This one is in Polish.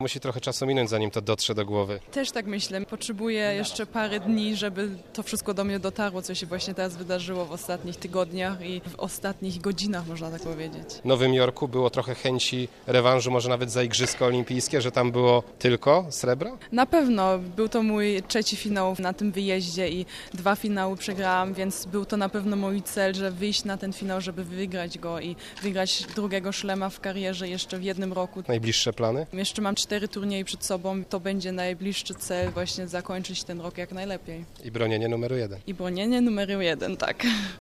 Musi trochę czasu minąć, zanim to dotrze do głowy. Też tak myślę. Potrzebuję jeszcze parę dni, żeby to wszystko do mnie dotarło, co się właśnie teraz wydarzyło w ostatnich tygodniach i w ostatnich godzinach, można tak powiedzieć. W Nowym Jorku było trochę chęci rewanżu, może nawet za Igrzyska Olimpijskie, że tam było tylko srebro? Na pewno. Był to mój trzeci finał na tym wyjeździe i 2 finały przegrałam, więc był to na pewno mój cel, że wyjść na ten finał, żeby wygrać go i wygrać drugiego szlema w karierze jeszcze w jednym roku. Najbliższe plany? Jeszcze mam 4 turnieje przed sobą. To będzie najbliższy cel, właśnie zakończyć ten rok jak najlepiej. I bronienie numeru 1. I bronienie numeru 1, tak.